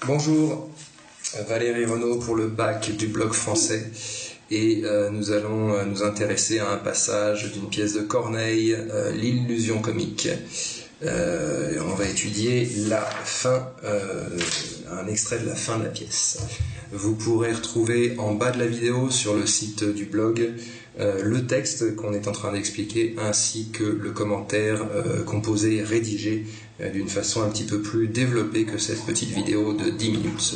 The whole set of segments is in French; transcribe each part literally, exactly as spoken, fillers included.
Bonjour, Valérie Renaud pour le bac du bloc français et euh, nous allons euh, nous intéresser à un passage d'une pièce de Corneille, euh, l'illusion comique. Euh, on va étudier la fin, euh, un extrait de la fin de la pièce. Vous pourrez retrouver en bas de la vidéo sur le site du blog euh, le texte qu'on est en train d'expliquer ainsi que le commentaire euh, composé et rédigé euh, d'une façon un petit peu plus développée que cette petite vidéo de dix minutes.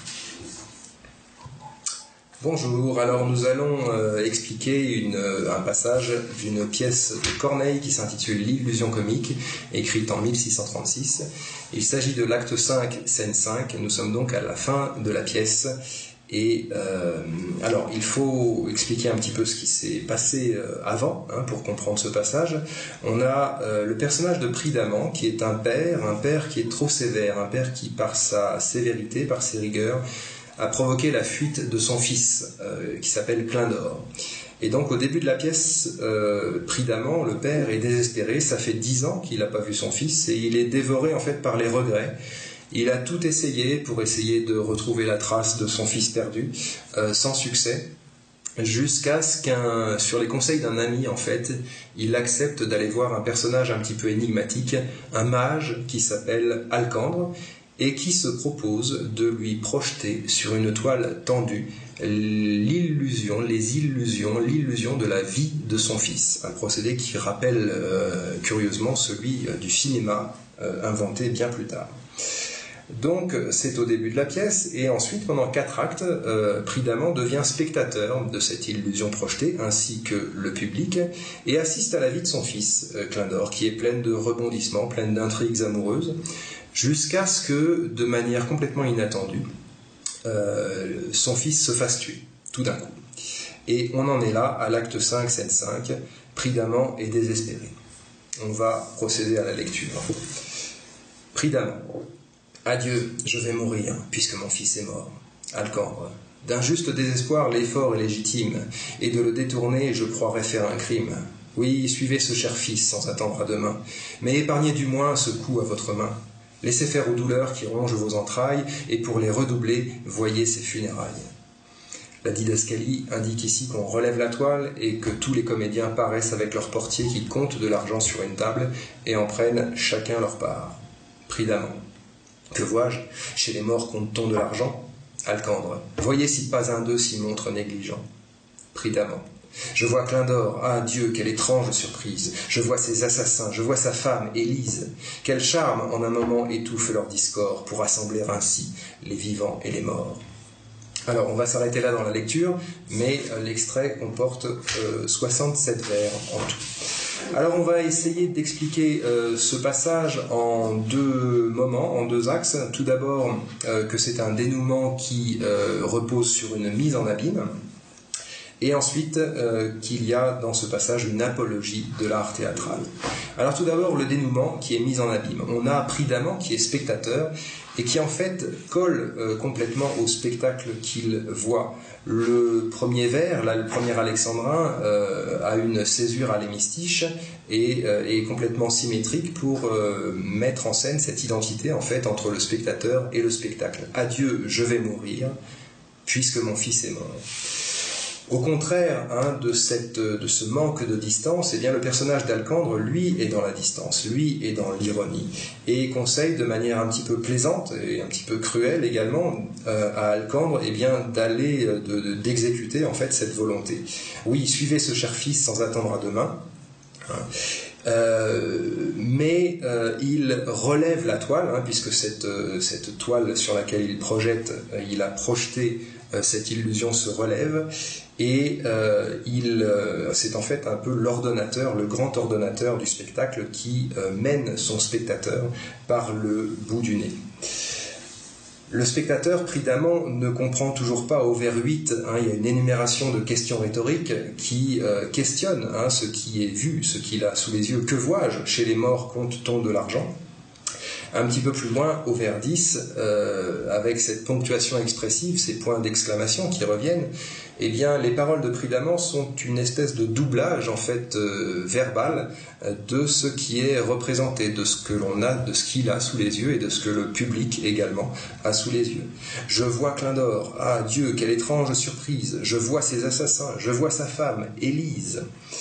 Bonjour, alors nous allons euh, expliquer une, un passage d'une pièce de Corneille qui s'intitule L'illusion comique, écrite en mille six cent trente-six. Il s'agit de l'acte cinq, scène cinq, nous sommes donc à la fin de la pièce. Et euh, alors, il faut expliquer un petit peu ce qui s'est passé euh, avant, hein, pour comprendre ce passage. On a euh, le personnage de Pridamant, qui est un père, un père qui est trop sévère, un père qui, par sa sévérité, par ses rigueurs, a provoqué la fuite de son fils, euh, qui s'appelle Clindor. Et donc, au début de la pièce, euh, Pridamant, le père, est désespéré. Ça fait dix ans qu'il n'a pas vu son fils, et il est dévoré, en fait, par les regrets. Il a tout essayé pour essayer de retrouver la trace de son fils perdu, euh, sans succès, jusqu'à ce qu'un, sur les conseils d'un ami, en fait, il accepte d'aller voir un personnage un petit peu énigmatique, un mage qui s'appelle Alcandre, et qui se propose de lui projeter sur une toile tendue l'illusion, les illusions, l'illusion de la vie de son fils. Un procédé qui rappelle euh, curieusement celui euh, du cinéma, euh, inventé bien plus tard. Donc c'est au début de la pièce, et ensuite pendant quatre actes, euh, Pridamant devient spectateur de cette illusion projetée, ainsi que le public, et assiste à la vie de son fils, euh, Clindor, qui est pleine de rebondissements, pleine d'intrigues amoureuses, jusqu'à ce que, de manière complètement inattendue, euh, son fils se fasse tuer, tout d'un coup. Et on en est là, à l'acte cinq, scène cinq, Pridamant est désespéré. On va procéder à la lecture. Pridamant. Adieu, je vais mourir, puisque mon fils est mort. Alcandre. D'un juste désespoir, l'effort est légitime, et de le détourner, je croirais faire un crime. Oui, suivez ce cher fils sans attendre à demain, mais épargnez du moins ce coup à votre main. Laissez faire aux douleurs qui rongent vos entrailles, et pour les redoubler, voyez ces funérailles. La didascalie indique ici qu'on relève la toile et que tous les comédiens paraissent avec leur portier qui compte de l'argent sur une table et en prennent chacun leur part. Pridamant. Que vois-je? Chez les morts compte-t-on de l'argent? Alcandre. Voyez si pas un d'eux s'y montre négligent. Pridamant. Je vois Clindor. Ah Dieu, quelle étrange surprise. Je vois ses assassins, je vois sa femme, Élise. Quel charme en un moment étouffe leur discord pour assembler ainsi les vivants et les morts. Alors, on va s'arrêter là dans la lecture, mais euh, l'extrait comporte euh, soixante-sept vers en tout. Alors, on va essayer d'expliquer euh, ce passage en deux moments, en deux axes. Tout d'abord, euh, que c'est un dénouement qui euh, repose sur une mise en abîme, et ensuite euh, qu'il y a dans ce passage une apologie de l'art théâtral. Alors tout d'abord, le dénouement qui est mis en abîme. On a Pridamant qui est spectateur et qui en fait colle euh, complètement au spectacle qu'il voit. Le premier vers, là, le premier alexandrin, euh, a une césure à l'hémistiche et euh, est complètement symétrique pour euh, mettre en scène cette identité en fait entre le spectateur et le spectacle. Adieu, je vais mourir, puisque mon fils est mort. Au contraire, hein, de, cette, de ce manque de distance, eh bien, le personnage d'Alcandre, lui, est dans la distance, lui, est dans l'ironie, et conseille de manière un petit peu plaisante et un petit peu cruelle également euh, à Alcandre eh bien, d'aller, de, de, d'exécuter en fait cette volonté. Oui, suivez ce cher fils sans attendre à demain. Hein. Euh, mais euh, il relève la toile, hein, puisque cette, euh, cette toile sur laquelle il projette, euh, il a projeté euh, cette illusion se relève, et euh, il, euh, c'est en fait un peu l'ordonnateur, le grand ordonnateur du spectacle qui euh, mène son spectateur par le bout du nez. Le spectateur, Pridamant, ne comprend toujours pas au vers huit, hein, il y a une énumération de questions rhétoriques qui euh, questionnent hein, ce qui est vu, ce qu'il a sous les yeux. Que vois-je? Chez les morts compte-t-on de l'argent? Un petit peu plus loin, au vers dix, euh, avec cette ponctuation expressive, ces points d'exclamation qui reviennent, eh bien, les paroles de Prud'amant sont une espèce de doublage, en fait, euh, verbal, euh, de ce qui est représenté, de ce que l'on a, de ce qu'il a sous les yeux et de ce que le public également a sous les yeux. Je vois Clin d'Or. Ah, Dieu, quelle étrange surprise. Je vois ses assassins. Je vois sa femme, Élise.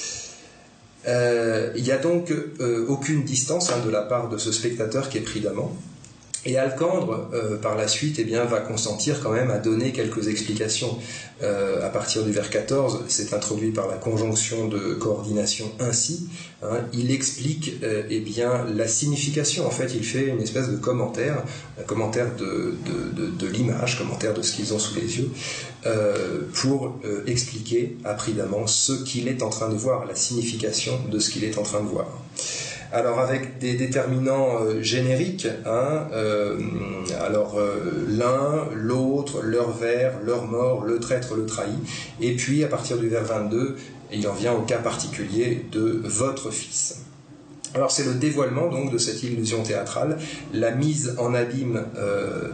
Euh, il n'y a donc euh, aucune distance hein, de la part de ce spectateur qui est Prud'amant. Et Alcandre, euh, par la suite, eh bien, va consentir quand même à donner quelques explications. Euh, à partir du vers quatorze, c'est introduit par la conjonction de coordination ainsi. Hein, il explique euh, eh bien, la signification. En fait, il fait une espèce de commentaire, un commentaire de, de, de, de l'image, commentaire de ce qu'ils ont sous les yeux, euh, pour euh, expliquer à Prud'amant ce qu'il est en train de voir, la signification de ce qu'il est en train de voir. Alors avec des déterminants euh, génériques, hein, euh, alors euh, l'un, l'autre, leur vers, leur mort, le traître, le trahi, et puis à partir du vers vingt-deux, il en vient au cas particulier de votre fils. Alors c'est le dévoilement donc de cette illusion théâtrale, la mise en abîme euh,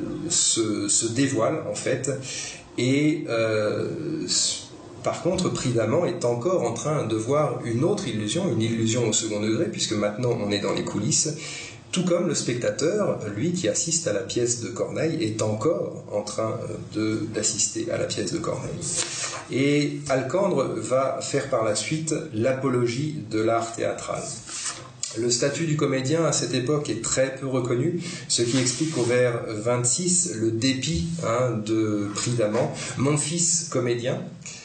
se, se dévoile en fait, et euh, par contre, Prud'amant est encore en train de voir une autre illusion, une illusion au second degré, puisque maintenant on est dans les coulisses, tout comme le spectateur, lui qui assiste à la pièce de Corneille, est encore en train de, d'assister à la pièce de Corneille. Et Alcandre va faire par la suite l'apologie de l'art théâtral. Le statut du comédien à cette époque est très peu reconnu, ce qui explique au vers vingt-six le dépit hein, de Prud'amant. Mon fils comédien.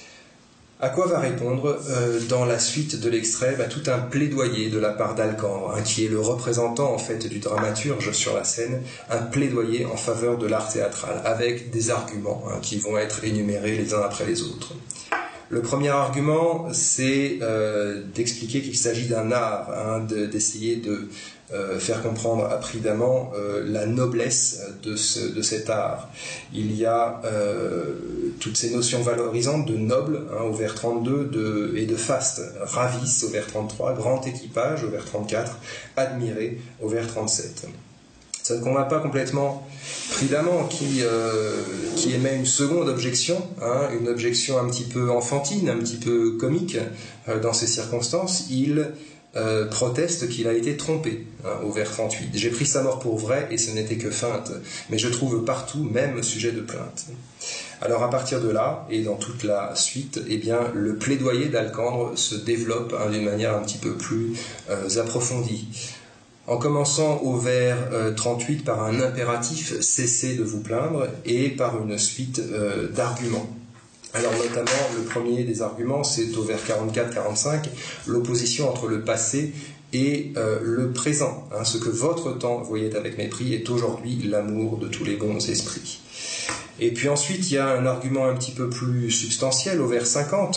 À quoi va répondre euh, dans la suite de l'extrait bah, tout un plaidoyer de la part d'Alcandre, hein, qui est le représentant en fait du dramaturge sur la scène, un plaidoyer en faveur de l'art théâtral, avec des arguments hein, qui vont être énumérés les uns après les autres. Le premier argument, c'est euh, d'expliquer qu'il s'agit d'un art, hein, de, d'essayer de euh, faire comprendre à Prud'amant euh, la noblesse de, ce, de cet art. Il y a euh, toutes ces notions valorisantes de noble hein, au vers trente-deux de, et de faste, ravisse au vers trente-trois, grand équipage au vers trente-quatre, admiré au vers trente-sept. Ça ne convainc pas complètement Prud'amant qui, euh, qui émet une seconde objection, hein, une objection un petit peu enfantine, un petit peu comique euh, dans ces circonstances. Il euh, proteste qu'il a été trompé hein, au vers trente-huit. J'ai pris sa mort pour vrai et ce n'était que feinte, mais je trouve partout même sujet de plainte. Alors à partir de là, et dans toute la suite, eh bien, le plaidoyer d'Alcandre se développe hein, d'une manière un petit peu plus euh, approfondie. En commençant au vers euh, trente-huit par un impératif « cessez de vous plaindre » et par une suite euh, d'arguments. Alors notamment, le premier des arguments, c'est au vers quarante-quatre quarante-cinq, l'opposition entre le passé et euh, le présent. Hein, ce que votre temps voyait avec mépris est aujourd'hui l'amour de tous les bons esprits. Et puis ensuite, il y a un argument un petit peu plus substantiel au vers cinquante.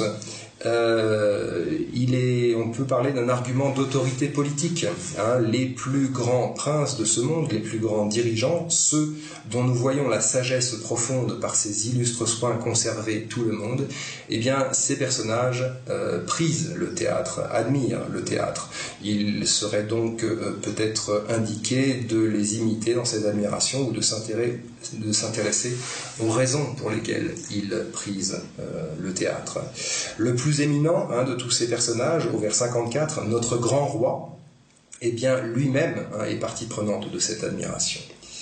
Euh, il est, on peut parler d'un argument d'autorité politique. Hein, les plus grands princes de ce monde, les plus grands dirigeants, ceux dont nous voyons la sagesse profonde par ces illustres soins conserver tout le monde, eh bien, ces personnages euh, prisent le théâtre, admirent le théâtre. Il serait donc euh, peut-être indiqué de les imiter dans cette admiration ou de s'intéresser, de s'intéresser aux raisons pour lesquelles ils prisent euh, le théâtre. Le plus éminent hein, de tous ces personnages, au vers cinquante-quatre, notre grand roi, eh bien lui-même hein, est partie prenante de cette admiration.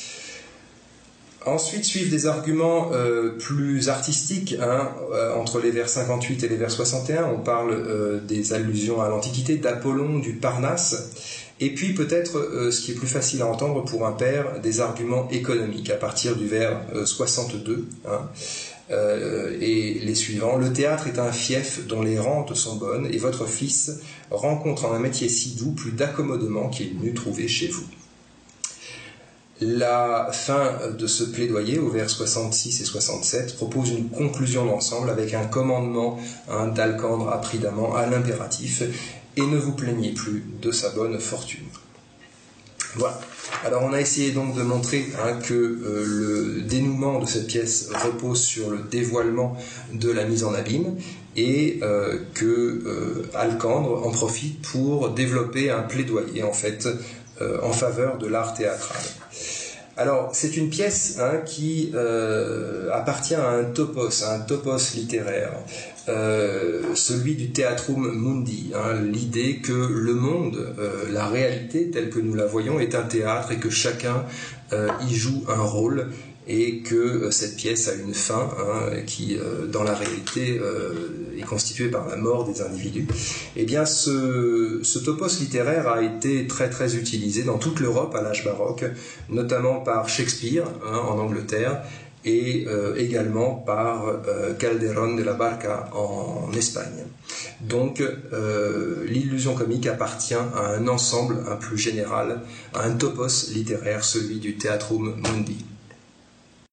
Ensuite suivent des arguments euh, plus artistiques hein, euh, entre les vers cinquante-huit et les vers soixante et un. On parle euh, des allusions à l'Antiquité, d'Apollon, du Parnasse. Et puis peut-être, euh, ce qui est plus facile à entendre pour un père, des arguments économiques à partir du vers euh, soixante-deux hein, euh, et les suivants. Le théâtre est un fief dont les rentes sont bonnes et votre fils rencontre en un métier si doux plus d'accommodement qu'il n'eût trouvé chez vous. La fin de ce plaidoyer, au vers soixante-six et soixante-sept, propose une conclusion d'ensemble avec un commandement hein, d'Alcandre à Prud'amant à l'impératif « Et ne vous plaignez plus de sa bonne fortune ». Voilà. Alors on a essayé donc de montrer hein, que euh, le dénouement de cette pièce repose sur le dévoilement de la mise en abîme et euh, que euh, Alcandre en profite pour développer un plaidoyer en fait euh, en faveur de l'art théâtral. Alors, c'est une pièce hein, qui euh, appartient à un topos, à un topos littéraire, euh, celui du Theatrum Mundi, hein, l'idée que le monde, euh, la réalité telle que nous la voyons, est un théâtre et que chacun euh, y joue un rôle, et que euh, cette pièce a une fin hein, qui, euh, dans la réalité, euh, est constituée par la mort des individus. Eh bien, ce, ce topos littéraire a été très très utilisé dans toute l'Europe à l'âge baroque, notamment par Shakespeare hein, en Angleterre, et euh, également par euh, Calderón de la Barca en Espagne. Donc euh, l'illusion comique appartient à un ensemble un plus général, à un topos littéraire, celui du Theatrum Mundi.